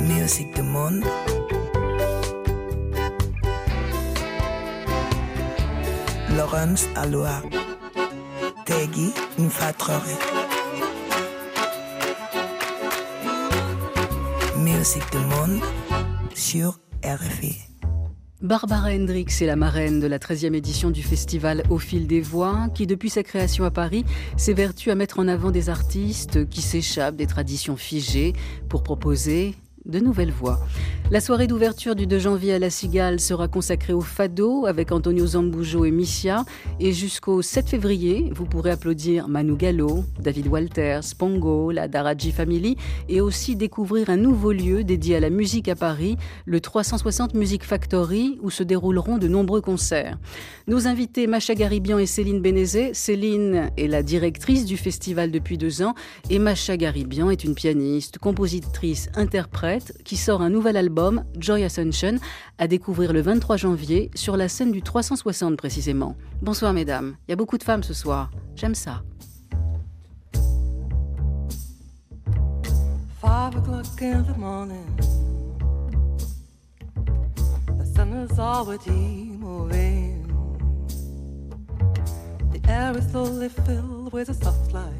Musique du monde. Laurence Aloha. Tegui Mfatrore. Musique du monde sur RFI. Barbara Hendricks est la marraine de la 13e édition du festival Au fil des voix, qui depuis sa création à Paris s'évertue à mettre en avant des artistes qui s'échappent des traditions figées pour proposer de nouvelles voix. La soirée d'ouverture du 2 janvier à La Cigale sera consacrée au fado avec Antonio Zambujo et Missia. Et jusqu'au 7 février, vous pourrez applaudir Manu Gallo, David Walters, Pongo, la Daraji Family et aussi découvrir un nouveau lieu dédié à la musique à Paris, le 360 Music Factory, où se dérouleront de nombreux concerts. Nos invités Macha Garibian et Céline Bénézet. Céline est la directrice du festival depuis 2 ans et Macha Garibian est une pianiste, compositrice, interprète qui sort un nouvel album, Joy Ascension, à découvrir le 23 janvier sur la scène du 360 précisément. Bonsoir mesdames, il y a beaucoup de femmes ce soir, j'aime ça. 5 o'clock in the morning, the sun is already moving, the air is slowly filled with a soft light.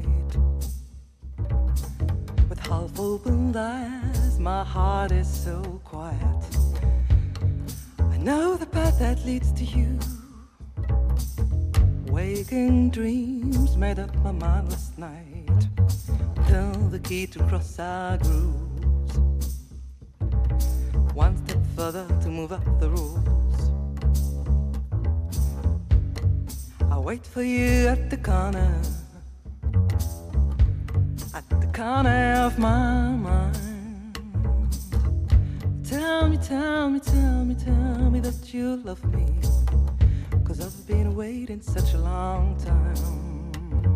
With half opened eyes, my heart is so quiet. I know the path that leads to you. Waking dreams made up my mind last night. Turn the key to cross our grooves. One step further to move up the rules. I wait for you at the corner, at the corner of my mind. Tell me, tell me, tell me, tell me that you love me, 'cause I've been waiting such a long time.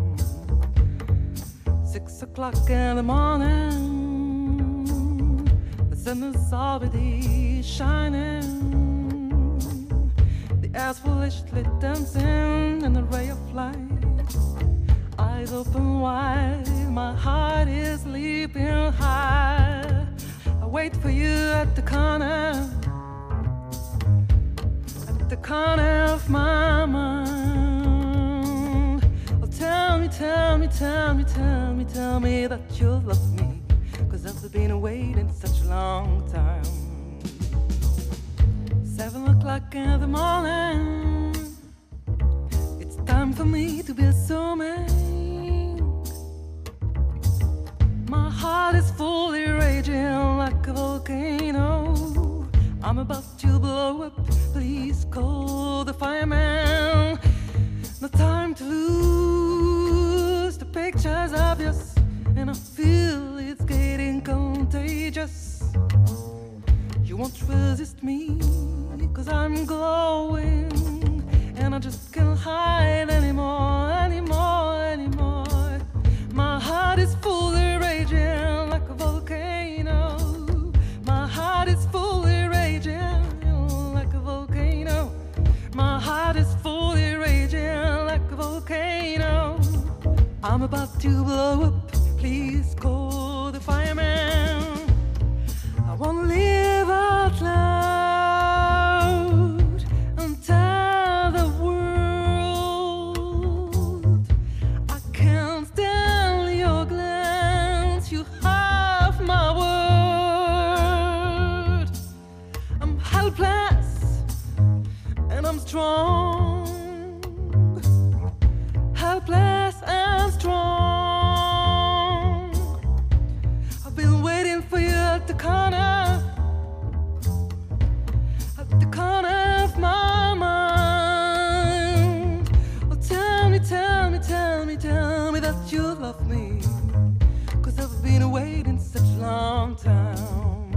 6 o'clock in the morning, the sun is already shining, the air's foolishly dancing in a ray of light. Eyes open wide, my heart is leaping high. I wait for you at the corner of my mind. Oh, tell me, tell me, tell me, tell me, tell me that you love me, 'cause I've been waiting such a long time. 7 o'clock in the morning, it's time for me to be assuming. My heart is fully raging like a volcano. I'm about to blow up, please call the fireman. No time to lose, the picture's obvious, and I feel it's getting contagious. You won't resist me, 'cause I'm glowing, and I just can't hide anymore, anymore, anymore. My heart is fully raging like a volcano. My heart is fully raging like a volcano. My heart is fully raging like a volcano. I'm about to blow up, please call the fireman. I won't live out loud and tell the world I can't stand your glance, you have my word. I'm helpless and I'm strong, helpless and strong. I've been waiting for you at the corner of my mind. Oh, tell me, tell me, tell me, tell me that you love me, 'cause I've been waiting such a long time.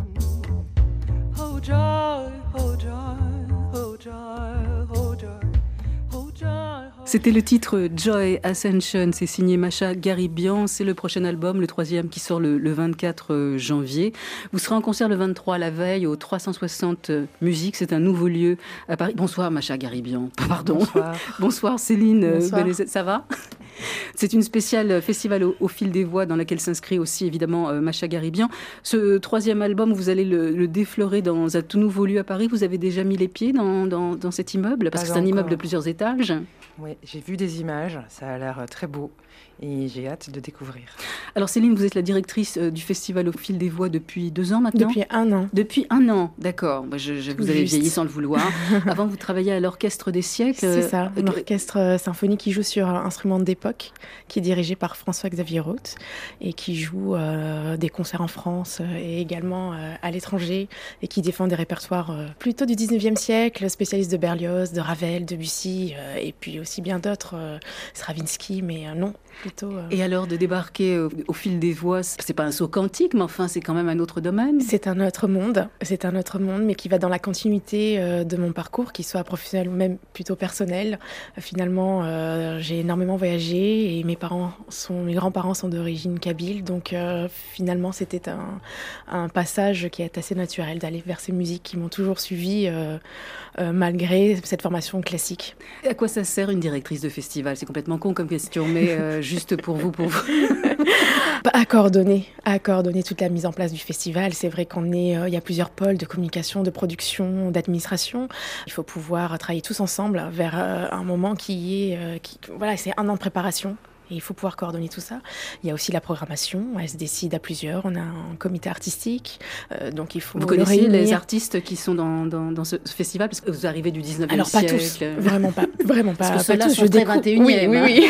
Oh joy, oh joy, oh joy, oh joy, oh joy. C'était le titre Joy Ascension, c'est signé Macha Garibian, c'est le prochain album, le 3e qui sort le 24 janvier. Vous serez en concert le 23 la veille au 360 Musique, c'est un nouveau lieu à Paris. Bonsoir Macha Garibian, pardon. Bonsoir. Bonsoir Céline Bonsoir. Bénézet, ça va ? C'est une spéciale festival au fil des voix dans laquelle s'inscrit aussi évidemment Macha Garibian. Ce 3e album, vous allez le déflorer dans un tout nouveau lieu à Paris. Vous avez déjà mis les pieds dans cet immeuble? Parce que c'est un immeuble de plusieurs étages. Oui, j'ai vu des images, ça a l'air très beau et j'ai hâte de découvrir. Alors Céline, vous êtes la directrice du festival au fil des voix depuis 2 ans maintenant? Depuis 1 an. Depuis 1 an, d'accord. Vous avez vieilli sans le vouloir. Avant, vous travailliez à l'Orchestre des siècles. C'est ça, un orchestre symphonique qui joue sur instruments d'époque, qui est dirigé par François-Xavier Roth et qui joue des concerts en France et également à l'étranger et qui défend des répertoires plutôt du 19e siècle, spécialiste de Berlioz, de Ravel, de Debussy et puis aussi bien d'autres, Stravinsky, mais non, plutôt... Et alors de débarquer au fil des voix, c'est pas un saut quantique, mais enfin c'est quand même un autre domaine. C'est un autre monde, mais qui va dans la continuité de mon parcours, qu'il soit professionnel ou même plutôt personnel. Finalement, j'ai énormément voyagé et mes grands-parents sont d'origine kabyle, donc finalement c'était un passage qui est assez naturel d'aller vers ces musiques qui m'ont toujours suivi malgré cette formation classique. À quoi ça sert une directrice de festival? C'est complètement con comme question, mais juste pour vous. À coordonner toute la mise en place du festival. C'est vrai il y a plusieurs pôles de communication, de production, d'administration. Il faut pouvoir travailler tous ensemble vers un moment c'est 1 an de préparation. Et il faut pouvoir coordonner tout ça. Il y a aussi la programmation, elle se décide à plusieurs. On a un comité artistique, donc il faut... Vous connaissez les artistes qui sont dans ce festival? Parce que vous arrivez du 19e siècle. Alors pas tous, vraiment pas. Parce que ceux-là sont très 21e. Oui.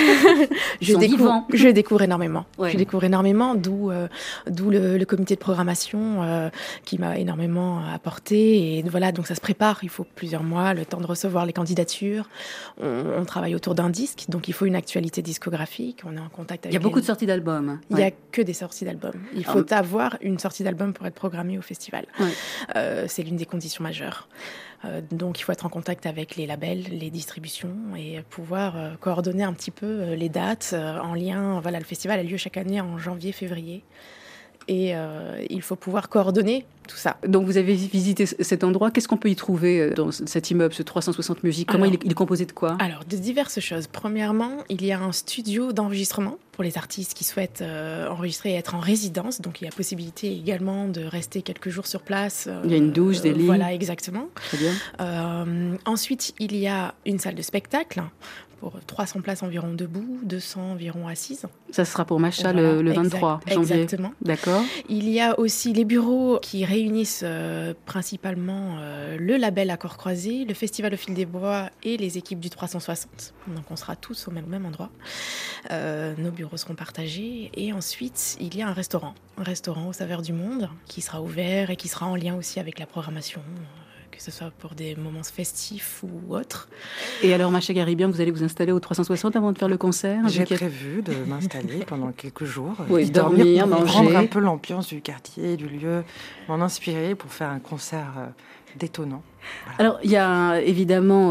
Je découvre énormément. Ouais. Je découvre énormément, d'où le comité de programmation qui m'a énormément apporté. Et voilà, donc ça se prépare. Il faut plusieurs mois, le temps de recevoir les candidatures. On travaille autour d'un disque, donc il faut une actualité discographique. On est en contact avec... Il y a beaucoup de sorties d'albums. Il n'y a que des sorties d'albums. Il faut avoir une sortie d'album pour être programmé au festival. Ouais. C'est l'une des conditions majeures. Donc il faut être en contact avec les labels, les distributions et pouvoir coordonner un petit peu les dates en lien. Voilà, le festival a lieu chaque année en janvier-février. Et il faut pouvoir coordonner tout ça. Donc vous avez visité cet endroit. Qu'est-ce qu'on peut y trouver dans cet immeuble, ce 360 Musiques? Comment il est composé de quoi? Alors, de diverses choses. Premièrement, il y a un studio d'enregistrement pour les artistes qui souhaitent enregistrer et être en résidence. Donc il y a possibilité également de rester quelques jours sur place. Il y a une douche, des lits. Voilà, exactement. Très bien. Ensuite, il y a une salle de spectacle pour 300 places environ debout, 200 environ assises. Ça sera pour Macha le 23 janvier. Exactement. D'accord. Il y a aussi les bureaux qui réunissent principalement le label Accords Croisés, le Festival au fil des voix et les équipes du 360. Donc on sera tous au même endroit. Nos bureaux seront partagés. Et ensuite, il y a un restaurant aux saveurs du monde qui sera ouvert et qui sera en lien aussi avec la programmation. Que ce soit pour des moments festifs ou autres. Et alors, Macha Garibian, vous allez vous installer au 360 avant de faire le concert? J'ai prévu de m'installer pendant quelques jours. Oui, dormir, manger. Prendre un peu l'ambiance du quartier, du lieu, m'en inspirer pour faire un concert détonnant. Voilà. Alors, il y a évidemment,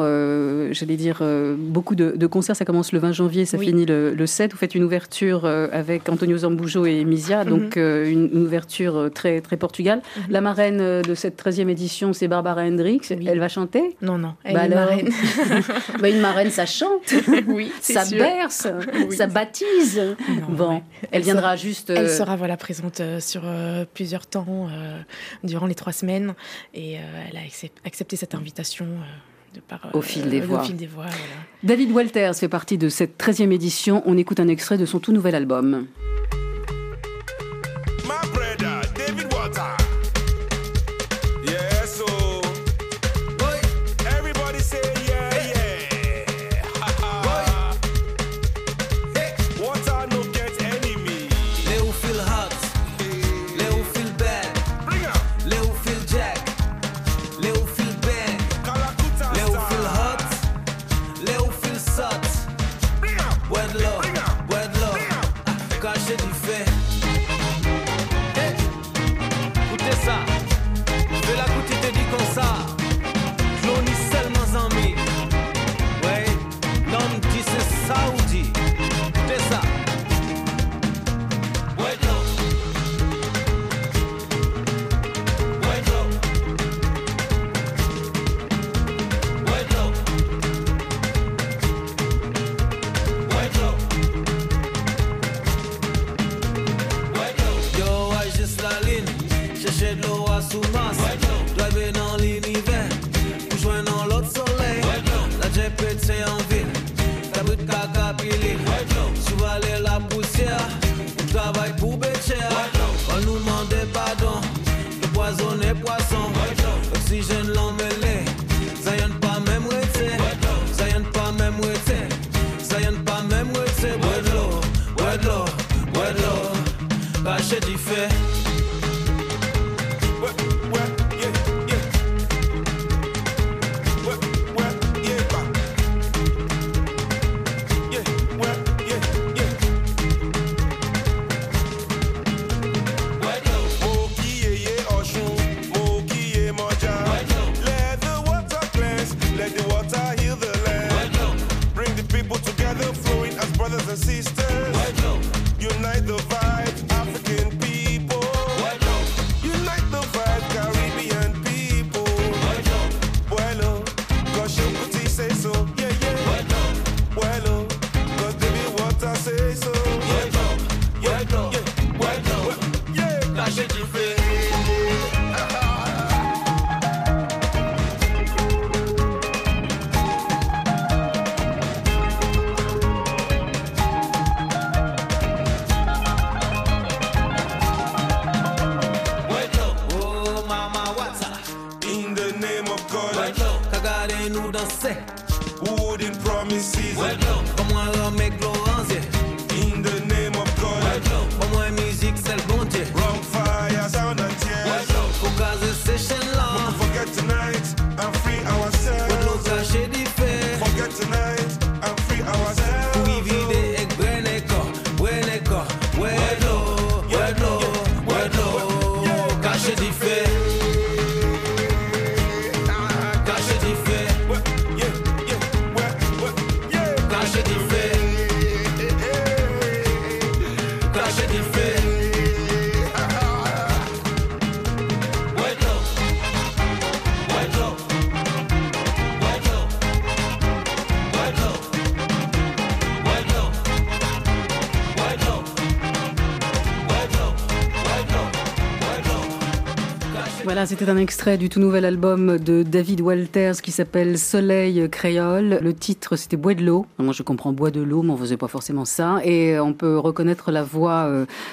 beaucoup de concerts. Ça commence le 20 janvier, ça finit le 7. Vous faites une ouverture avec Antonio Zambujo et Misia, donc une ouverture très, très Portugal. La marraine de cette 13e édition, c'est Barbara Hendricks. Oui. Elle va chanter? Non, elle est marraine. Une marraine, ça chante, ça berce, ça baptise. Elle viendra juste... Elle sera présente sur plusieurs temps durant les 3 semaines et elle a accepté cette invitation au fil des voix. Voilà. David Walters fait partie de cette 13e édition. On écoute un extrait de son tout nouvel album. My brother, David Walters. Yeah, so boy, everybody say yeah. Boy, hey, Walters no get enemy. They who feel hot, they who feel bad, Bring up. they who feel jack. Caché du fait. Hey, écoutez ça. De la goutte, il te dit comme ça. Clone seulement en mi. Ouais, l'homme dit c'est saoudi. Écoutez ça. Ouais, chercher de l'eau à sous-masse. Driver dans l'univers, pour joindre dans l'autre soleil. La JPT en ville, cabrit caca pili. Souvaler la poussière, on travaille pour Bécher. On nous demande pardon, le poison est poisson. Oxygène l'emmêlé, ça y'en pas même rété. Ça y'en pas même rété, ça y'en pas même rété. Wedlo, caché du fait. Sisters, unite the vibes, African people. Unite the vibes, Caribbean people. Bueno, cause your booty say so. Yeah, yeah. Bueno, cause baby water say so. Yeah, yeah. Caché du fait. Nous danser, wooden promises. Comme moi, Romé Gloranzier. In the name of God. Comme moi, musique, c'est le bon Dieu. Wrong fire, sound and tears. Faut caser ces chaînes-là. Forget tonight and free ourselves. Pour nous cacher du fait. Forget tonight and free ourselves. Oui, vide et Breneko, Wedlo, caché du fait. Voilà, c'était un extrait du tout nouvel album de David Walters qui s'appelle Soleil Créole. Le titre, c'était Bois de l'eau. Moi, je comprends Bois de l'eau, mais on faisait pas forcément ça. Et on peut reconnaître la voix,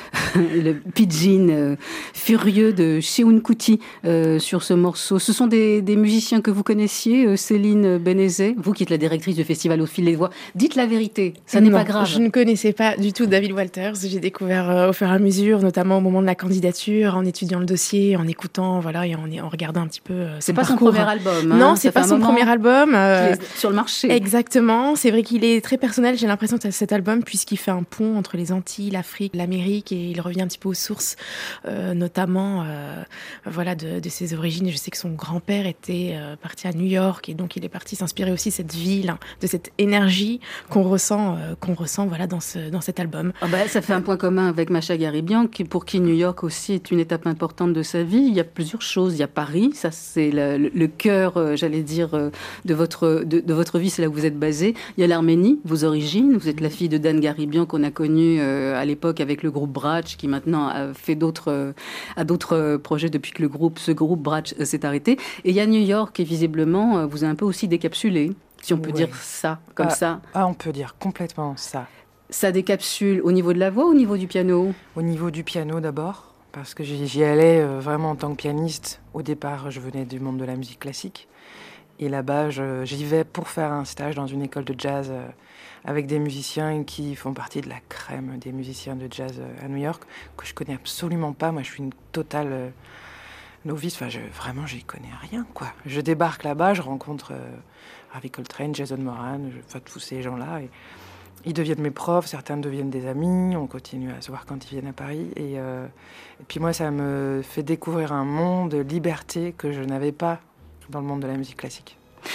le pidgin furieux de Cheoun Kuti sur ce morceau. Ce sont des musiciens que vous connaissiez, Céline Bénézet, vous qui êtes la directrice du festival Au Fil des Voix. Dites la vérité, ça n'est pas grave. Je ne connaissais pas du tout David Walters. J'ai découvert au fur et à mesure, notamment au moment de la candidature, en étudiant le dossier, en écoutant, voilà, et en regardant un petit peu c'est pas son premier album, hein. Non, c'est pas son premier album. Sur le marché. Exactement. C'est vrai qu'il est très personnel, j'ai l'impression, de cet album, puisqu'il fait un pont entre les Antilles, l'Afrique, l'Amérique, et il revient un petit peu aux sources, notamment voilà, de ses origines. Je sais que son grand-père était parti à New York, et donc il est parti s'inspirer aussi de cette ville, de cette énergie qu'on ressent voilà, dans cet album. Ah bah, ça fait un point commun avec Macha Garibian, pour qui New York aussi est une étape importante de sa vie. Il y a plusieurs choses. Il y a Paris, ça c'est le cœur, j'allais dire, de votre vie, c'est là où vous êtes basé. Il y a l'Arménie, vos origines. Vous êtes la fille de Dan Garibian qu'on a connu à l'époque avec le groupe Bratch, qui maintenant a fait d'autres projets depuis que ce groupe Bratch s'est arrêté. Et il y a New York, qui visiblement vous a un peu aussi décapsulé, si on peut dire ça, comme ça. Ah, on peut dire complètement ça. Ça décapsule au niveau de la voix ou au niveau du piano ? Au niveau du piano d'abord. Parce que j'y allais vraiment en tant que pianiste. Au départ, je venais du monde de la musique classique. Et là-bas, j'y vais pour faire un stage dans une école de jazz avec des musiciens qui font partie de la crème des musiciens de jazz à New York, que je connais absolument pas. Moi, je suis une totale novice. Enfin, vraiment, j'y connais rien, quoi. Je débarque là-bas, je rencontre Ravi Coltrane, Jason Moran, tous ces gens-là. Et ils deviennent mes profs, certains deviennent des amis, on continue à se voir quand ils viennent à Paris. Et puis moi, ça me fait découvrir un monde de liberté que je n'avais pas dans le monde de la musique classique.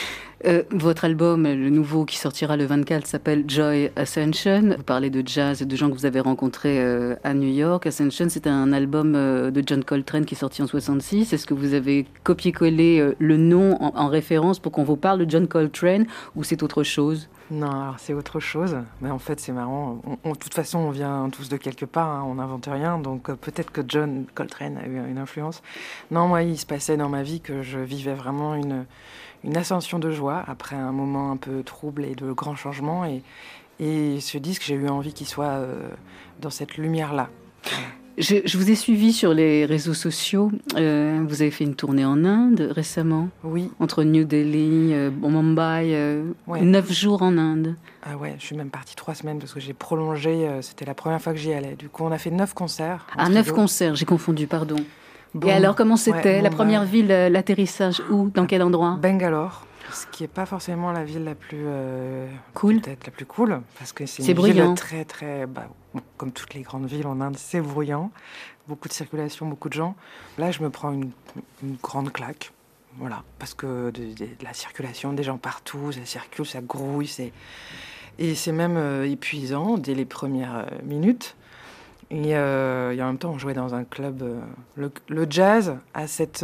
Votre album, le nouveau qui sortira le 24, s'appelle Joy Ascension. Vous parlez de jazz et de gens que vous avez rencontrés à New York. Ascension, c'est un album de John Coltrane qui est sorti en 66. Est-ce que vous avez copié-collé le nom en référence pour qu'on vous parle de John Coltrane ou c'est autre chose ? Non, alors c'est autre chose. Mais en fait, c'est marrant. De toute façon, on vient tous de quelque part, hein, on n'invente rien. Donc peut-être que John Coltrane a eu une influence. Non, moi, il se passait dans ma vie que je vivais vraiment une ascension de joie après un moment un peu trouble et de grands changements. Et ce disque, j'ai eu envie qu'il soit dans cette lumière-là. Je vous ai suivi sur les réseaux sociaux. Vous avez fait une tournée en Inde récemment. Oui. Entre New Delhi, Mumbai, Ouais. 9 jours en Inde. Ah ouais, je suis même partie 3 semaines parce que j'ai prolongé. C'était la première fois que j'y allais. Du coup, on a fait 9 concerts. en 9 trio. concerts, j'ai confondu, pardon. Bon, Et alors, comment c'était ouais, la bon, première bah, ville, l'atterrissage où? Dans quel endroit? Bangalore, ce qui n'est pas forcément la ville la plus Cool. peut-être la plus cool, parce que c'est C'est une bruyant. ville très très, bon, comme toutes les grandes villes en Inde, c'est bruyant, beaucoup de circulation, beaucoup de gens. Là, je me prends une grande claque, voilà, parce que de la circulation, des gens partout, ça circule, ça grouille, et c'est même épuisant dès les premières minutes. Et en même temps, on jouait dans un club. Le jazz a cette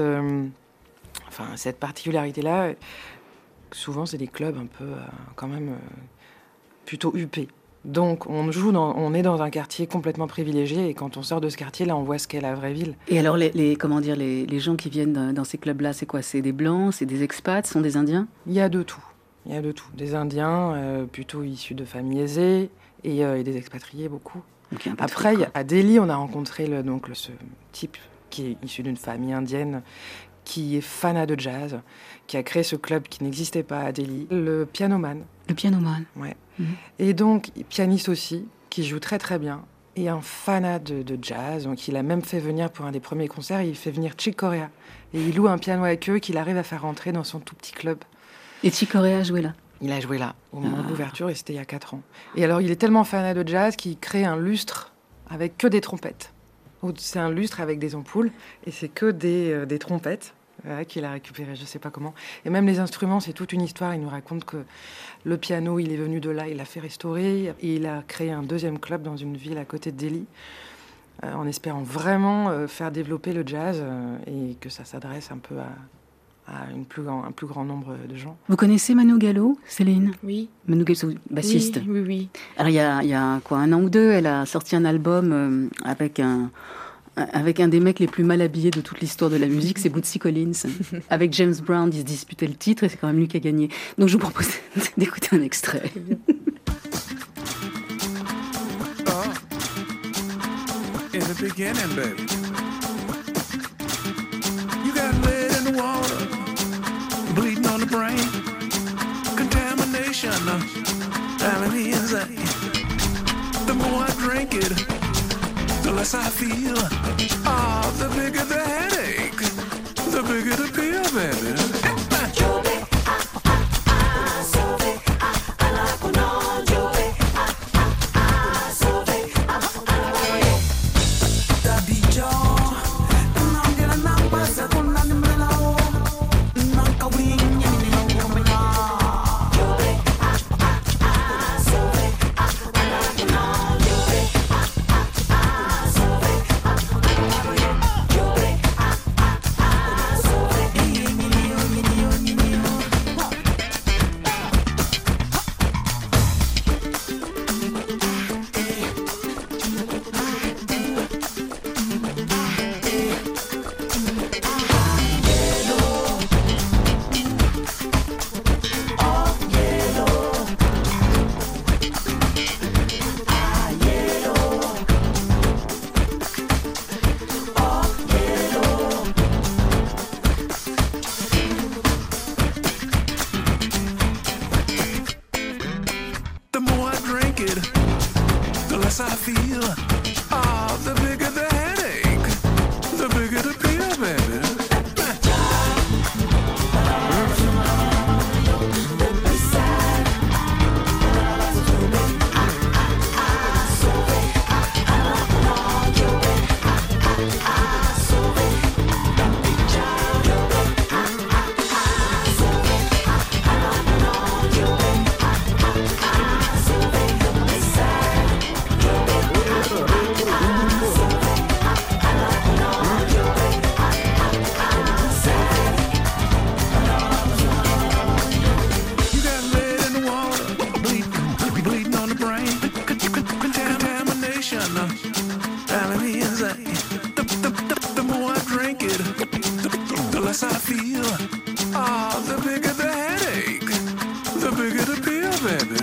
particularité-là. Souvent, c'est des clubs un peu, quand même, plutôt huppés. Donc, on est dans un quartier complètement privilégié. Et quand on sort de ce quartier, là, on voit ce qu'est la vraie ville. Et alors, les gens qui viennent dans ces clubs-là, c'est quoi? C'est des Blancs, c'est des expats, ce sont des Indiens? Il y a de tout. Il y a de tout. Des Indiens, plutôt issus de familles aisées, et des expatriés, beaucoup. Donc, il y a un peu de Après, truc, quoi. à Delhi, on a rencontré ce type qui est issu d'une famille indienne, qui est fanat de jazz, qui a créé ce club qui n'existait pas à Delhi, le pianoman. Le pianoman. Ouais. Mhm. Et donc, pianiste aussi, qui joue très très bien, et un fanat de jazz. Donc, il a même fait venir pour un des premiers concerts, il fait venir Chick Corea. Et il loue un piano avec eux qu'il arrive à faire rentrer dans son tout petit club. Et Chick Corea a joué là? Il a joué là, au moment de l'ouverture, et c'était il y a 4 ans. Et alors, il est tellement fanat de jazz qu'il crée un lustre avec que des trompettes. C'est un lustre avec des ampoules, et c'est que des trompettes qu'il a récupérées, je ne sais pas comment. Et même les instruments, c'est toute une histoire. Il nous raconte que le piano, il est venu de là, il l'a fait restaurer, et il a créé un deuxième club dans une ville à côté de Delhi, en espérant vraiment faire développer le jazz, et que ça s'adresse un peu à un plus grand nombre de gens. Vous connaissez Manu Gallo, Céline? Oui. Manu Gallo, bassiste. Oui, oui. Alors, il y a quoi, 1 an ou 2, elle a sorti un album avec un des mecs les plus mal habillés de toute l'histoire de la musique, c'est Bootsy Collins. Avec James Brown, ils se disputaient le titre et c'est quand même lui qui a gagné. Donc je vous propose d'écouter un extrait. In the beginning, baby, you got lead in the water, bleeding on the brain, contamination down in the inside. The more I drink it, the less I feel. Oh, the bigger the headache, the bigger the pill, baby. less I feel. Ah, the bigger the headache, the bigger the pill, baby.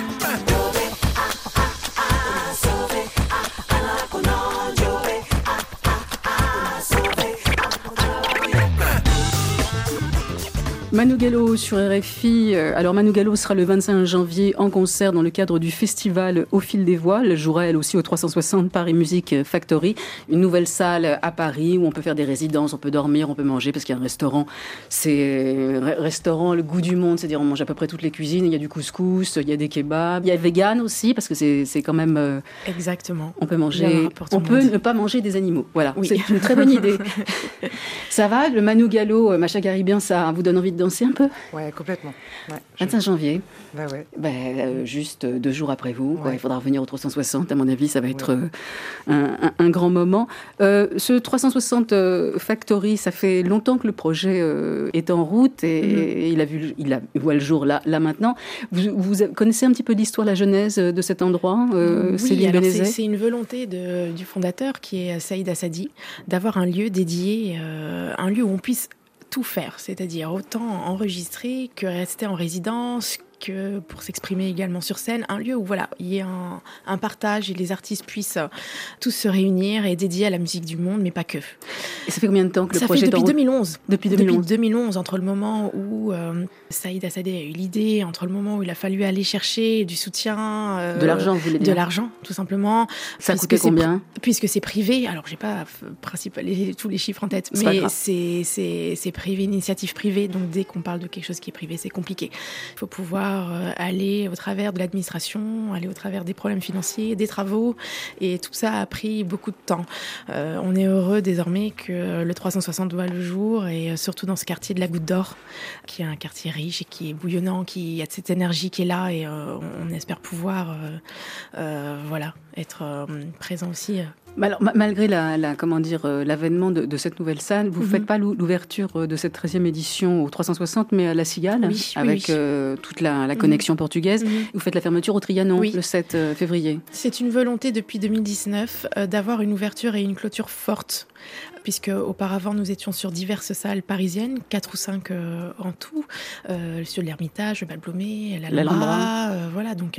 Manu Gallo sur RFI. Alors Manu Gallo sera le 25 janvier en concert dans le cadre du festival Au fil des voix. Elle jouera elle aussi au 360 Paris Music Factory, une nouvelle salle à Paris où on peut faire des résidences, on peut dormir, on peut manger parce qu'il y a un restaurant. C'est restaurant le goût du monde, c'est-à-dire on mange à peu près toutes les cuisines. Il y a du couscous, il y a des kebabs, il y a vegan aussi parce que c'est quand même. Exactement. On peut manger, on peut ne pas manger des animaux. Voilà, oui. C'est une très bonne idée. Ça va, le Manu Gallo, Macha Garibian, ça vous donne envie de danser un peu? Ouais, complètement. Ouais, 25 janvier. Bah ouais. Juste 2 jours après vous. Ouais. Il faudra revenir au 360. À mon avis, ça va être un grand moment. Ce 360 Factory, ça fait longtemps que le projet est en route et il voit le jour là maintenant. Vous connaissez un petit peu l'histoire, la genèse de cet endroit, oui, alors c'est une volonté du fondateur qui est Saïd Assadi d'avoir un lieu dédié, un lieu où on puisse tout faire, c'est-à-dire autant enregistrer que rester en résidence, que pour s'exprimer également sur scène, un lieu où voilà, il y ait un partage et les artistes puissent tous se réunir et dédier à la musique du monde, mais pas que. Et ça fait combien de temps que le projet est en route ? Depuis 2011. Depuis 2011. Depuis 2011, entre le moment où Saïd Assadi a eu l'idée, entre le moment où il a fallu aller chercher du soutien... de l'argent, vous voulez dire ? De l'argent, tout simplement. Ça coûtait combien ? Puisque c'est privé, alors j'ai pas tous les chiffres en tête, mais c'est privé, initiative privée, donc dès qu'on parle de quelque chose qui est privé, c'est compliqué. Il faut pouvoir aller au travers de l'administration, aller au travers des problèmes financiers, des travaux, et tout ça a pris beaucoup de temps. On est heureux désormais que le 360 voit le jour, et surtout dans ce quartier de la Goutte d'Or, qui est un quartier riche et qui est bouillonnant, qui a cette énergie qui est là, et on espère pouvoir être présent aussi. Alors, malgré l'avènement de cette nouvelle salle, vous ne faites pas l'ouverture de cette 13e édition au 360, mais à la Cigale, avec toute la connexion portugaise. Vous faites la fermeture au Trianon le 7 février. C'est une volonté depuis 2019 d'avoir une ouverture et une clôture forte, puisque auparavant nous étions sur diverses salles parisiennes, 4 ou 5 en tout, sur l'Ermitage, le Bal-Blomé, l'Alhambra, voilà, donc...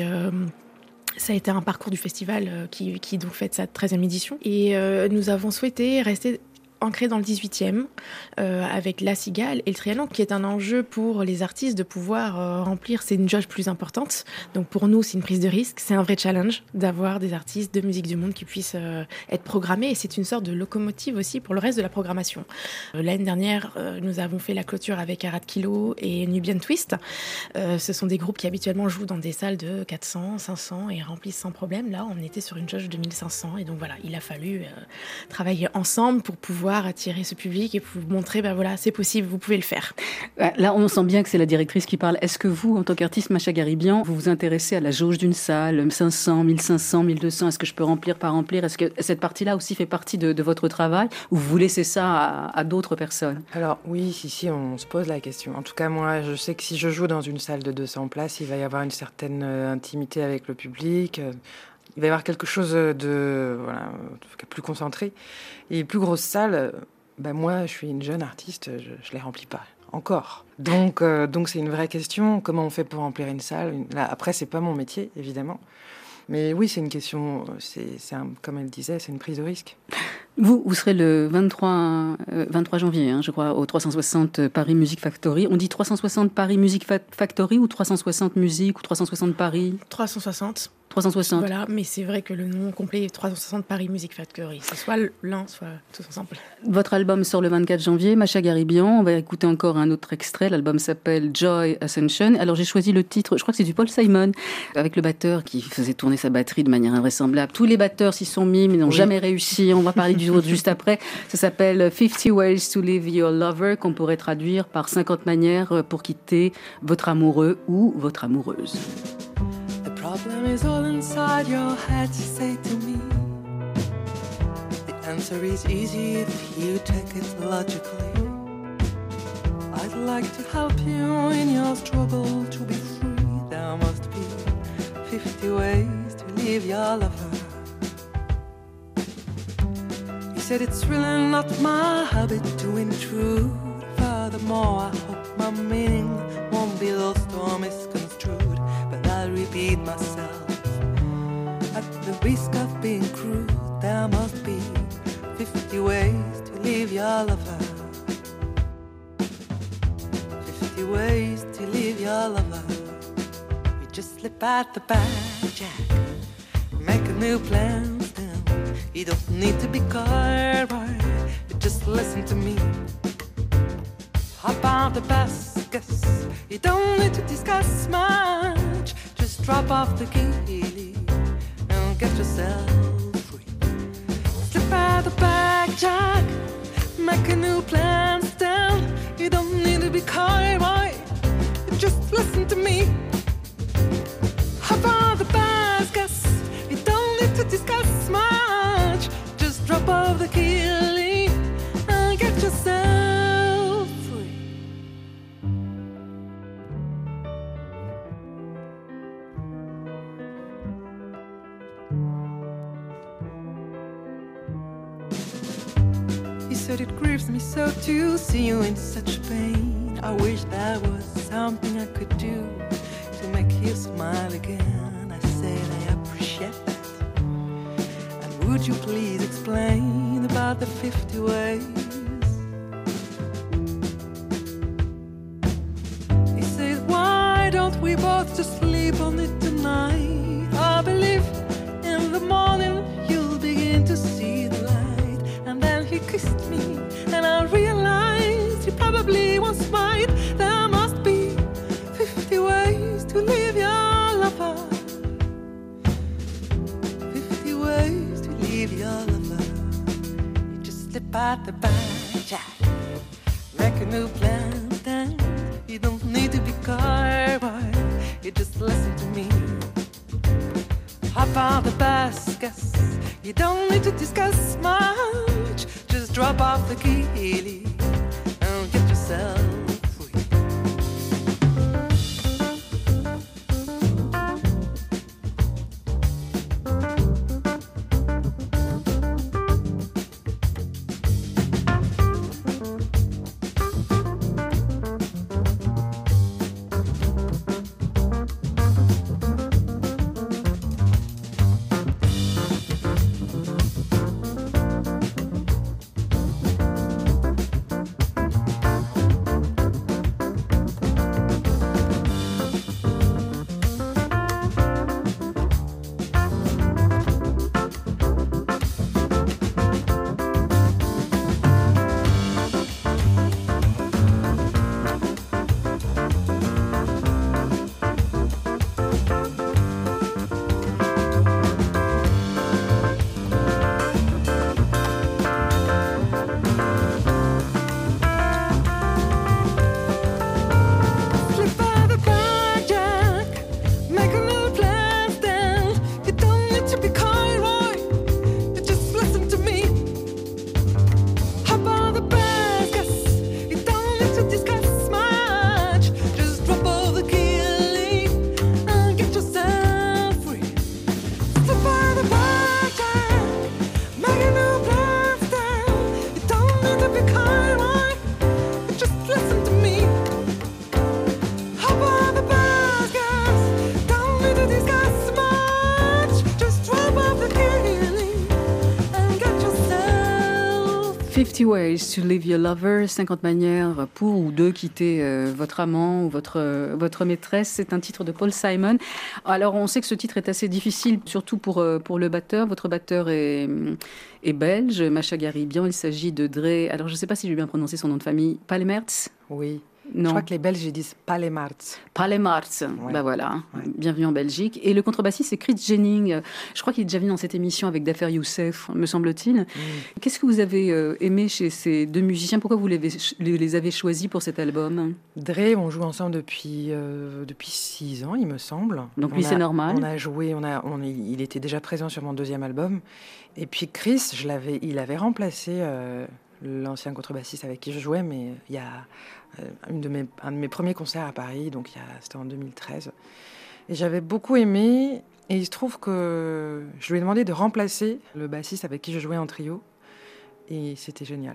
Ça a été un parcours du festival qui donc fête sa 13e édition. Et nous avons souhaité rester ancré dans le 18e, avec la Cigale et le Trianon, qui est un enjeu pour les artistes de pouvoir remplir. C'est une jauge plus importante. Donc pour nous, c'est une prise de risque. C'est un vrai challenge d'avoir des artistes de musique du monde qui puissent être programmés. Et c'est une sorte de locomotive aussi pour le reste de la programmation. L'année dernière, nous avons fait la clôture avec Arad Kilo et Nubian Twist. Ce sont des groupes qui habituellement jouent dans des salles de 400, 500 et remplissent sans problème. Là, on était sur une jauge de 1500. Et donc voilà, il a fallu travailler ensemble pour pouvoir attirer ce public et pour vous montrer, c'est possible, vous pouvez le faire. Là, on sent bien que c'est la directrice qui parle. Est-ce que vous, en tant qu'artiste, Macha Garibian, vous vous intéressez à la jauge d'une salle, 500, 1500, 1200, est-ce que je peux remplir, pas remplir? Est-ce que cette partie-là aussi fait partie de votre travail ou vous laissez ça à d'autres personnes? Alors oui, si, on se pose la question. En tout cas, moi, je sais que si je joue dans une salle de 200 places, il va y avoir une certaine intimité avec le public. Il va y avoir quelque chose de plus concentré. Et les plus grosses salles, moi, je suis une jeune artiste, je les remplis pas encore. Donc c'est une vraie question. Comment on fait pour remplir une salle? Là, après, c'est pas mon métier, évidemment. Mais oui, c'est une question, comme elle disait, c'est une prise de risque. Vous serez le 23 janvier, je crois, au 360 Paris Music Factory. On dit 360 Paris Music Factory ou 360 Musique ou 360 Paris? 360. 360. Voilà, mais c'est vrai que le nom complet est 360 Paris Music Factory. C'est soit l'un, soit tous ensemble. Votre album sort le 24 janvier, Macha Garibian. On va écouter encore un autre extrait. L'album s'appelle Joy Ascension. Alors j'ai choisi le titre, je crois que c'est du Paul Simon, avec le batteur qui faisait tourner sa batterie de manière invraisemblable. Tous les batteurs s'y sont mis, mais n'ont jamais réussi. On va parler du autre juste après. Ça s'appelle 50 Ways to Leave Your Lover, qu'on pourrait traduire par 50 manières pour quitter votre amoureux ou votre amoureuse. The problem is all inside your head, you say to me. The answer is easy if you take it logically. I'd like to help you in your struggle to be free. There must be 50 ways to leave your lover. He said it's really not my habit to intrude. Furthermore, I hope my meaning won't be lost or misconstrued, but I'll repeat myself. At the risk of being crude, there must be 50 ways to leave your lover. 50 ways to leave your lover. You just slip out the back, Jack. Make a new plan still. You don't need to be caught, right? You just listen to me. Hop on the bus, guess you don't need to discuss much. Just drop off the key and get yourself free. Slip out the back, Jack. Make a new plan still. You don't need to be caught, right? You just listen to me. Hop on the bus, guess you don't need to discuss much. Just drop off the key and get yourself free. He said it grieves me so to see you in such pain. I wish there was something I could do to make you smile again. I said I appreciate that. And would you please explain about the 50 ways? He said, why don't we both just sleep on it tonight? I believe in the morning you'll begin to see the light. And then he kissed me and I realized he probably was right. There must be 50 ways to leave your lover. 50 ways to leave your lover. You just slip out the back, Jack. Make a new plan, then you don't need to be caught, right? You just listen to me. Hop on the bus, guess you don't need to discuss much. Just drop off the key and get yourself free. Ways to Leave Your Lover, 50 manières pour ou de quitter votre amant ou votre maîtresse. C'est un titre de Paul Simon. Alors, on sait que ce titre est assez difficile, surtout pour le batteur. Votre batteur est belge, Macha Garibian. Il s'agit de Dre. Alors, je ne sais pas si j'ai bien prononcé son nom de famille. Palemertz ? Oui. Non. Je crois que les Belges ils disent Palemarts. Palemarts, Ouais. bah voilà, Ouais. Bienvenue en Belgique. Et le contrebassiste, c'est Chris Jennings. Je crois qu'il est déjà venu dans cette émission avec Dafer Youssef, me semble-t-il. Qu'est-ce que vous avez aimé chez ces deux musiciens ? Pourquoi vous les avez choisis pour cet album ? Dre, on joue ensemble depuis 6 ans, il me semble. Donc lui, c'est normal. On a joué, il était déjà présent sur mon deuxième album. Et puis Chris, il avait remplacé l'ancien contrebassiste avec qui je jouais, mais il y a un de mes premiers concerts à Paris, donc c'était en 2013. Et j'avais beaucoup aimé, et il se trouve que je lui ai demandé de remplacer le bassiste avec qui je jouais en trio, et c'était génial.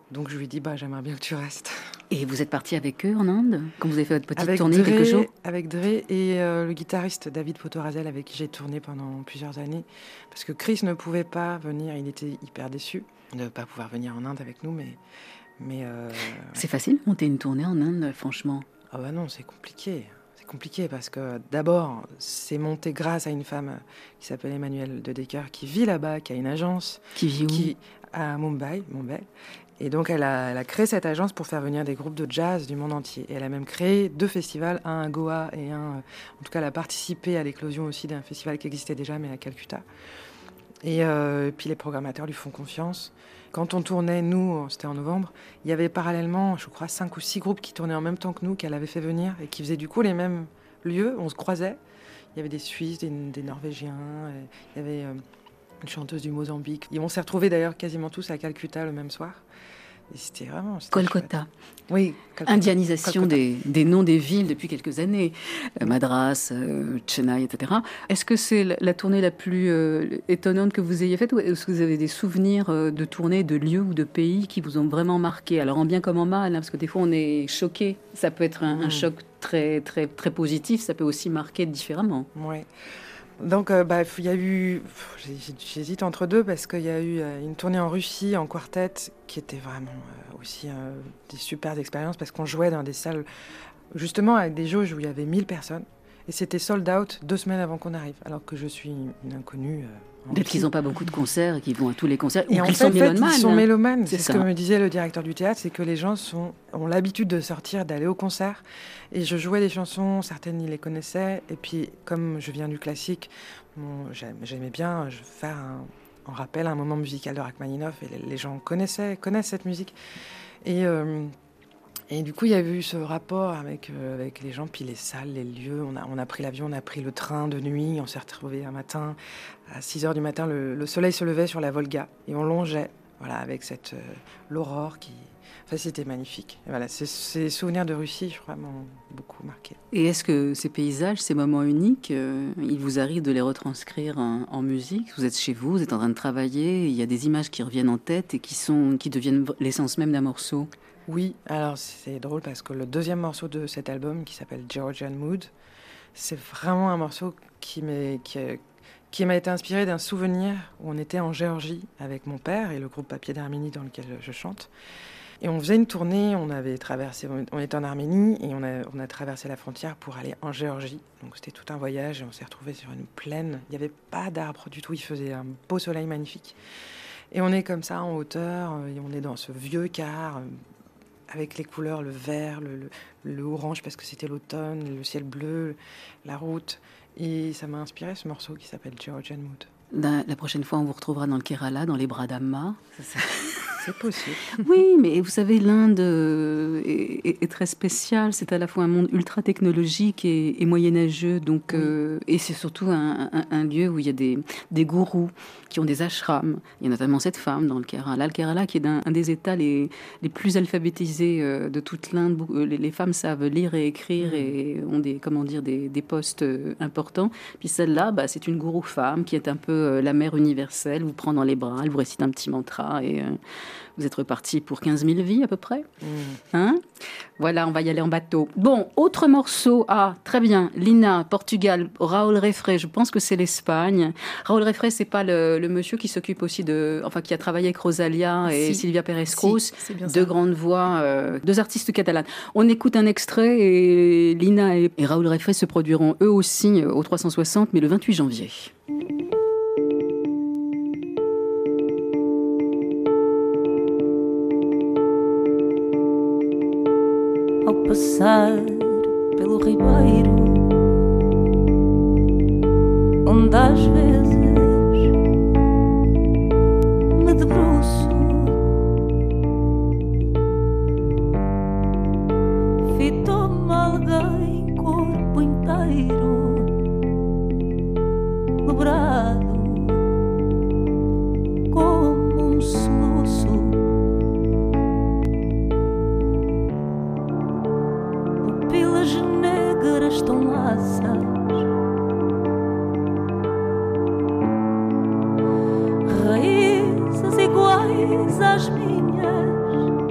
Donc je lui dis, j'aimerais bien que tu restes. Et vous êtes parti avec eux en Inde quand vous avez fait votre petite Avec tournée Dre, quelques jours? Avec Dre et le guitariste David Potorazel avec qui j'ai tourné pendant plusieurs années. Parce que Chris ne pouvait pas venir, il était hyper déçu de ne pas pouvoir venir en Inde avec nous. Mais C'est facile de monter une tournée en Inde, franchement? Ah non, c'est compliqué. C'est compliqué parce que d'abord, c'est monté grâce à une femme qui s'appelle Emmanuelle De Decker, qui vit là-bas, qui a une agence. Qui vit où? À Mumbai. Et donc, elle a créé cette agence pour faire venir des groupes de jazz du monde entier. Et elle a même créé 2 festivals, un à Goa et un... En tout cas, elle a participé à l'éclosion aussi d'un festival qui existait déjà, mais à Calcutta. Et puis, les programmateurs lui font confiance. Quand on tournait, nous, c'était en novembre, il y avait parallèlement, je crois, 5 ou 6 groupes qui tournaient en même temps que nous, qu'elle avait fait venir et qui faisaient du coup les mêmes lieux. On se croisait. Il y avait des Suisses, des Norvégiens, il y avait une chanteuse du Mozambique. Et on s'est retrouvés d'ailleurs quasiment tous à Calcutta le même soir. Et c'était vraiment... Kolkata. Chouette. Oui, Calcutta. Indianisation des noms des villes depuis quelques années. Madras, Chennai, etc. Est-ce que c'est la tournée la plus étonnante que vous ayez faite, ou est-ce que vous avez des souvenirs de tournées, de lieux ou de pays qui vous ont vraiment marqué? Alors en bien comme en mal, parce que des fois on est choqué. Ça peut être un choc très, très, très positif, ça peut aussi marquer différemment. Oui. Donc, il y a eu... J'hésite entre deux parce qu'il y a eu une tournée en Russie en quartet qui était vraiment aussi des super expériences parce qu'on jouait dans des salles, justement avec des jauges où il y avait 1000 personnes. Et c'était sold out 2 semaines avant qu'on arrive, alors que je suis une inconnue. Peut-être qu'ils n'ont pas beaucoup de concerts et qu'ils vont à tous les concerts. Et ou en qu'ils fait, sont mélomanes. Ils sont mélomanes. C'est C'est ça. ce que me disait le directeur du théâtre, c'est que les gens ont l'habitude de sortir, d'aller au concert. Et je jouais des chansons, certaines ils les connaissaient. Et puis, comme je viens du classique, j'aimais bien faire en rappel un moment musical de Rachmaninoff. Et les gens connaissent cette musique. Et du coup, il y a eu ce rapport avec les gens, puis les salles, les lieux. On a pris l'avion, on a pris le train de nuit. On s'est retrouvés un matin, à 6h du matin, le soleil se levait sur la Volga. Et on longeait, avec l'aurore qui... Enfin, c'était magnifique. Et voilà, ces souvenirs de Russie, je crois, m'ont beaucoup marqué. Et est-ce que ces paysages, ces moments uniques, il vous arrive de les retranscrire en musique? Vous êtes chez vous, vous êtes en train de travailler, il y a des images qui reviennent en tête et qui deviennent l'essence même d'un morceau? Oui, alors c'est drôle parce que le 2e morceau de cet album, qui s'appelle Georgian Mood, c'est vraiment un morceau qui m'a été inspiré d'un souvenir où on était en Géorgie avec mon père et le groupe Papier d'Arménie dans lequel je chante. Et on faisait une tournée, on était en Arménie et on a traversé la frontière pour aller en Géorgie. Donc c'était tout un voyage et on s'est retrouvés sur une plaine. Il n'y avait pas d'arbres du tout, il faisait un beau soleil magnifique. Et on est comme ça en hauteur, et on est dans ce vieux car avec les couleurs, le vert, le orange parce que c'était l'automne, le ciel bleu, la route. Et ça m'a inspiré ce morceau qui s'appelle Georgian Mood. La prochaine fois, on vous retrouvera dans le Kerala, dans les bras d'Amma. C'est possible. Oui, mais vous savez, l'Inde est très spéciale. C'est à la fois un monde ultra technologique et moyenâgeux. Donc, et c'est surtout un lieu où il y a des gourous qui ont des ashrams. Il y a notamment cette femme dans le Kerala. Le Kerala, qui est un des États les plus alphabétisés de toute l'Inde. Les femmes savent lire et écrire et ont des postes importants. Puis celle-là, c'est une gourou femme qui est un peu la mère universelle. Vous prend dans les bras, elle vous récite un petit mantra et vous êtes reparti pour 15 000 vies à peu près. Hein? Voilà, on va y aller en bateau. Bon, autre morceau. Ah, très bien. Lina, Portugal. Raúl Refré, je pense que c'est l'Espagne. Raúl Refré, c'est pas le monsieur qui s'occupe aussi qui a travaillé avec Rosalia et Silvia Pérez-Cruz. Deux grandes voix, 2 artistes catalanes. On écoute un extrait et Lina et Raúl Refré se produiront eux aussi au 360, mais le 28 janvier. Ao passar pelo ribeiro, onde às vezes me debruço, fitou-me alguém corpo inteiro, dobrado como soluço. Pupilas negras tão laças, raízes iguais às minhas,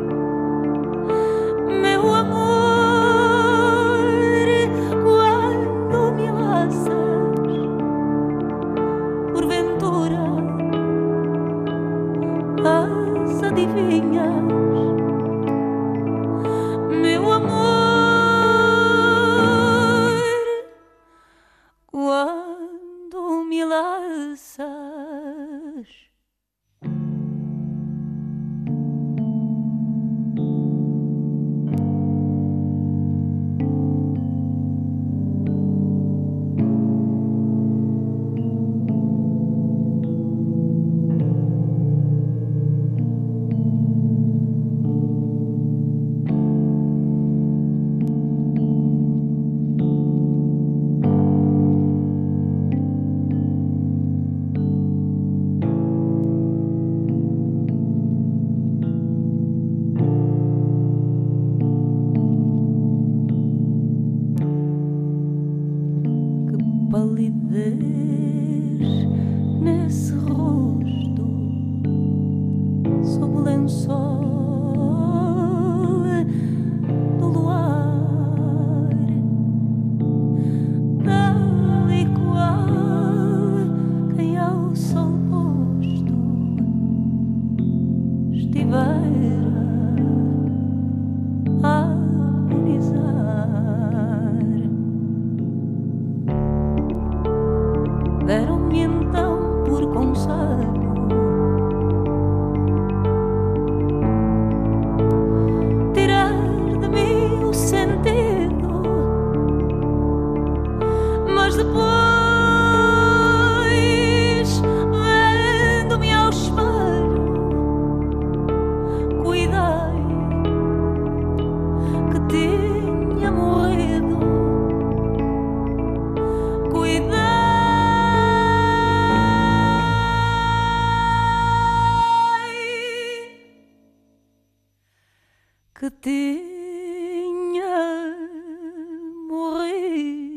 que tinha morrido.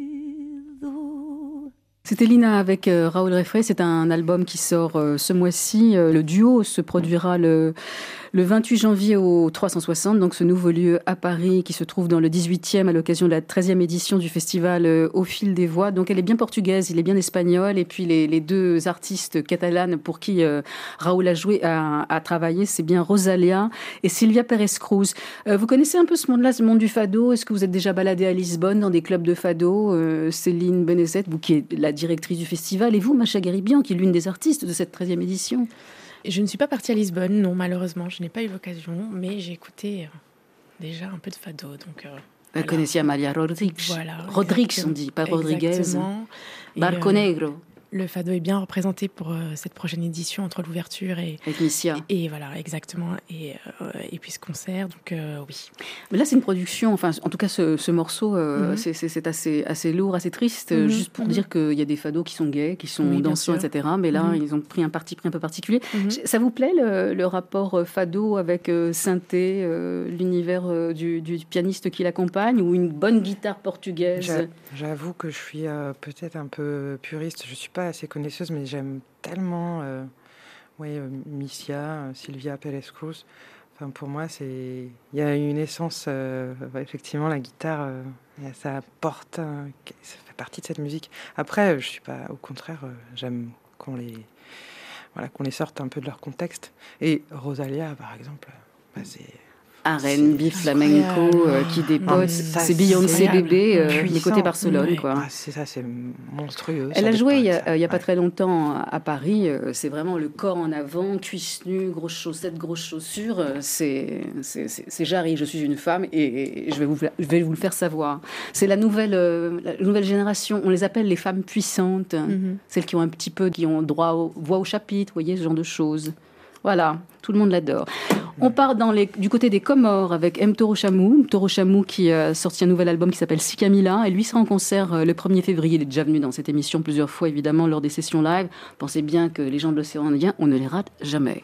C'était Lina avec Raoul Refrey. C'est un album qui sort ce mois-ci. Le duo se produira le 28 janvier au 360, donc ce nouveau lieu à Paris qui se trouve dans le 18e à l'occasion de la 13e édition du festival Au fil des voix. Donc elle est bien portugaise, il est bien espagnol. Et puis les deux artistes catalanes pour qui Raoul a travaillé, c'est bien Rosalia et Silvia Pérez-Cruz. Vous connaissez un peu ce monde-là, ce monde du fado? Est-ce que vous êtes déjà baladé à Lisbonne dans des clubs de fado? Céline Benezet, vous qui êtes la directrice du festival, et vous, Macha Garibian, qui est l'une des artistes de cette 13e édition. Je ne suis pas partie à Lisbonne, non, malheureusement, je n'ai pas eu l'occasion, mais j'ai écouté déjà un peu de fado. Donc, Vous connaissiez Amalia Rodrigues. Voilà, Rodrigues, on dit, pas Rodriguez. Exactement. Barco Negro. Le fado est bien représenté pour cette prochaine édition entre l'ouverture et Ethnicia. Et voilà, exactement. Et puis ce concert, donc oui. Mais là, c'est une production, enfin, en tout cas, ce morceau, c'est assez lourd, assez triste, juste pour dire qu'il y a des fados qui sont gays, qui sont dansants, etc. Mais là, ils ont pris un parti pris un peu particulier. Ça vous plaît, le rapport fado avec synthé, l'univers du pianiste qui l'accompagne, ou une bonne guitare portugaise? J'avoue que je suis peut-être un peu puriste. Je suis pas assez connaisseuse, mais j'aime tellement Missia, Silvia Pérez-Cruz. Enfin, pour moi, il y a une essence, effectivement, la guitare, ça apporte, ça fait partie de cette musique. Après, je suis pas, au contraire, j'aime qu'on les sorte un peu de leur contexte. Et Rosalia, par exemple, c'est... R&B flamenco qui dépote, c'est Beyoncé bébé, du côté Barcelone, quoi. C'est ça, c'est monstrueux. Elle a joué il y a pas très longtemps à Paris. C'est vraiment le corps en avant, cuisses nues, grosses chaussettes, grosses chaussures. C'est Jarry, je suis une femme et je vais vous le faire savoir. C'est la nouvelle génération. On les appelle les femmes puissantes, celles qui ont qui ont droit voix au chapitre, vous voyez, ce genre de choses. Voilà, tout le monde l'adore. On part du côté des Comores avec M. Toro Chamou. Toro Chamou qui a sorti un nouvel album qui s'appelle Si Camila. Et lui sera en concert le 1er février. Il est déjà venu dans cette émission plusieurs fois, évidemment, lors des sessions live. Pensez bien que les gens de l'océan Indien, on ne les rate jamais.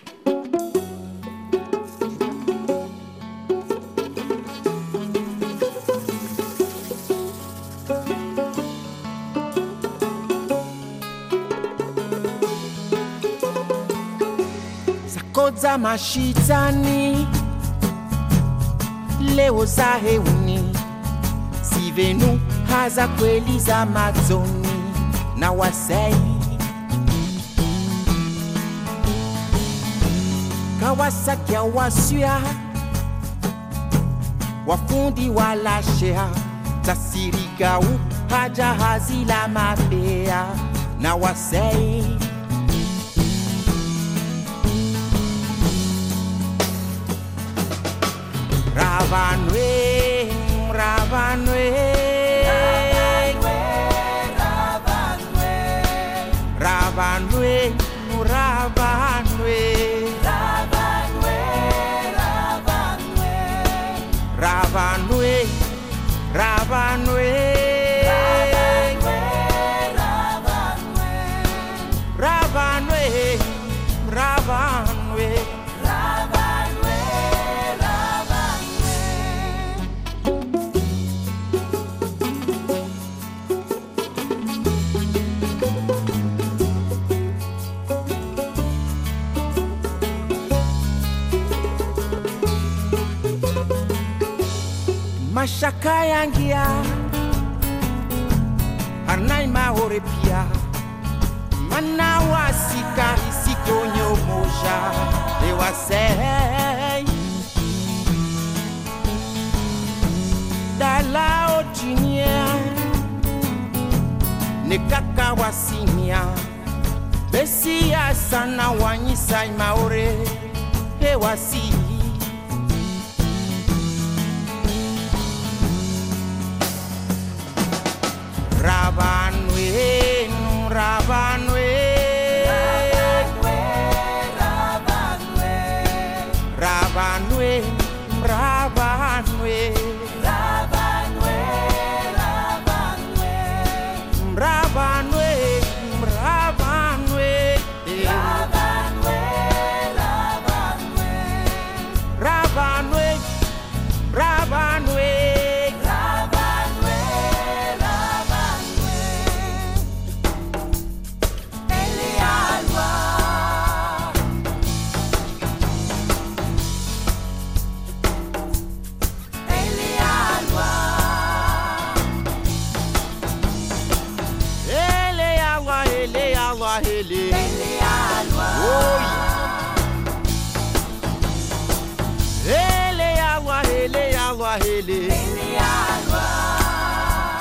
Za mashitani leo za heuni sivenu haza kweli za mazoni na wasei Kawasaki wasya wafundi walashea tasirigau haja hazila mabea na wasei Ravanwe, Ravanwe, Ravanwe, Ravanwe, Ravanwe, Ravanwe, Ravanwe, Ravanwe, Ravanwe, Ravanwe. Mashaka yangia Arnai mahore pia Manawa sika isikonyo moja Ewa sei Dala ojinia Nekaka wasinia Besia sana wanyisa mahore Ewa si Ravanwe, Ravanwe, Ravanwe, Ravanwe, Ravanwe, Ravanwe, Ravanwe, Ravanwe, Ravanwe, Ravanwe,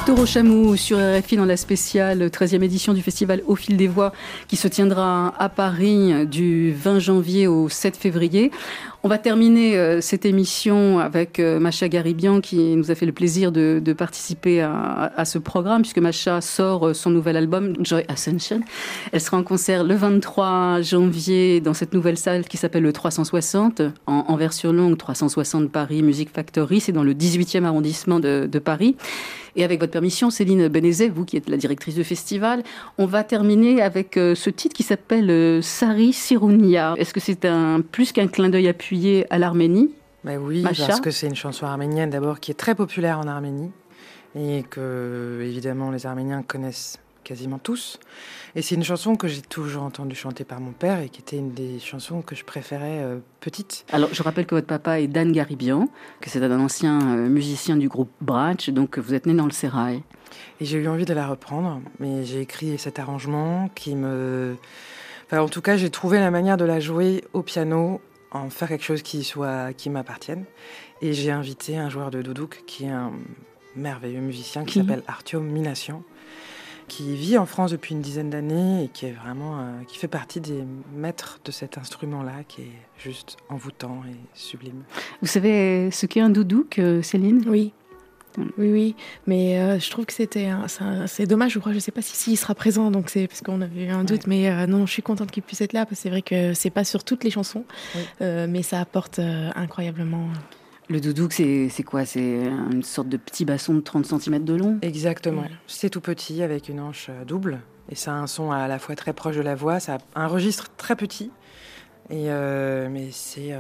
Victor Ochamou sur RFI dans la spéciale 13e édition du festival Au fil des voix qui se tiendra à Paris du 20 janvier au 7 février. On va terminer cette émission avec Masha Garibian qui nous a fait le plaisir de participer à ce programme puisque Masha sort son nouvel album Joy Ascension. Elle sera en concert le 23 janvier dans cette nouvelle salle qui s'appelle le 360 en version longue, 360 Paris Music Factory. C'est dans le 18e arrondissement de Paris. Et avec votre permission, Céline Benezet, vous qui êtes la directrice du festival, on va terminer avec ce titre qui s'appelle Sari Sirounia. Est-ce que c'est plus qu'un clin d'œil appuyé à l'Arménie ? Oui, Masha, parce que c'est une chanson arménienne d'abord qui est très populaire en Arménie et que évidemment les Arméniens connaissent quasiment tous. Et c'est une chanson que j'ai toujours entendue chanter par mon père et qui était une des chansons que je préférais petite. Alors, je rappelle que votre papa est Dan Garibian, que c'est un ancien musicien du groupe Bratch, donc vous êtes né dans le Sérail. Et j'ai eu envie de la reprendre, mais j'ai écrit cet arrangement qui me... Enfin, en tout cas, j'ai trouvé la manière de la jouer au piano, en faire quelque chose qui m'appartienne. Et j'ai invité un joueur de doudouk qui est un merveilleux musicien qui s'appelle Artyom Minassian, qui vit en France depuis une dizaine d'années et qui est vraiment, qui fait partie des maîtres de cet instrument-là, qui est juste envoûtant et sublime. Vous savez ce qu'est un doudouk, Céline ? Oui. Oui, mais je trouve que c'est dommage, je crois, je ne sais pas s'il sera présent, donc c'est parce qu'on avait eu un doute, mais non, je suis contente qu'il puisse être là, parce que c'est vrai que c'est pas sur toutes les chansons, mais ça apporte incroyablement... Le doudouk, c'est quoi ? C'est une sorte de petit basson de 30 cm de long ? Exactement. C'est tout petit, avec une hanche double. Et ça a un son à la fois très proche de la voix. Ça a un registre très petit. Et, mais c'est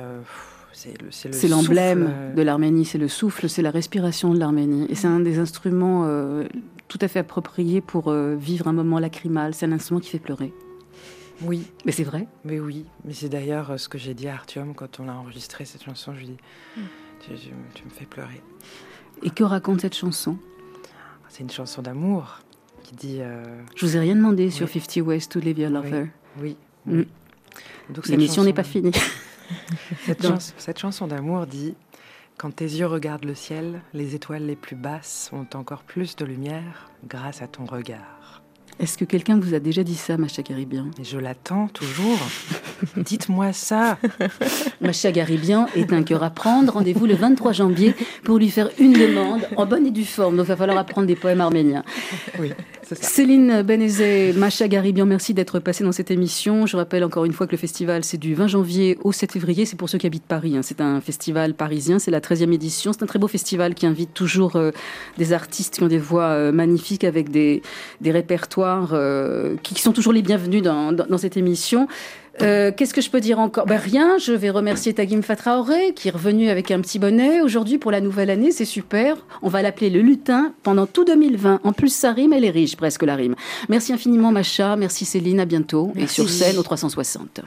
l'emblème souffle, de l'Arménie. C'est le souffle, c'est la respiration de l'Arménie. Et c'est un des instruments tout à fait appropriés pour vivre un moment lacrymal. C'est un instrument qui fait pleurer. Oui. Mais c'est vrai ? Mais oui. Mais c'est d'ailleurs ce que j'ai dit à Artyom quand on a enregistré cette chanson. Je lui dis... Tu me fais pleurer. Et que raconte cette chanson ? C'est une chanson d'amour qui dit... Je vous ai rien demandé sur 50 Ways to Leave Your Lover. Oui. Donc l'émission n'est pas finie. Cette chanson d'amour dit « Quand tes yeux regardent le ciel, les étoiles les plus basses ont encore plus de lumière grâce à ton regard. » Est-ce que quelqu'un vous a déjà dit ça, Masha Garibian ? Et je l'attends toujours. Dites-moi ça. Masha Garibian est un cœur à prendre. Rendez-vous le 23 janvier pour lui faire une demande en bonne et due forme. Donc il va falloir apprendre des poèmes arméniens. Oui, c'est ça. Céline Benezet, Masha Garibian, merci d'être passée dans cette émission. Je rappelle encore une fois que le festival, c'est du 20 janvier au 7 février. C'est pour ceux qui habitent Paris. C'est un festival parisien. C'est la 13e édition. C'est un très beau festival qui invite toujours des artistes qui ont des voix magnifiques avec des répertoires qui sont toujours les bienvenus dans cette émission. Qu'est-ce que je peux dire encore ? Rien, je vais remercier Tagim Fatraoré qui est revenu avec un petit bonnet aujourd'hui pour la nouvelle année, c'est super. On va l'appeler le lutin pendant tout 2020. En plus, ça rime, elle est riche, presque la rime. Merci infiniment Masha, merci Céline, à bientôt. Merci. Et sur scène au 360.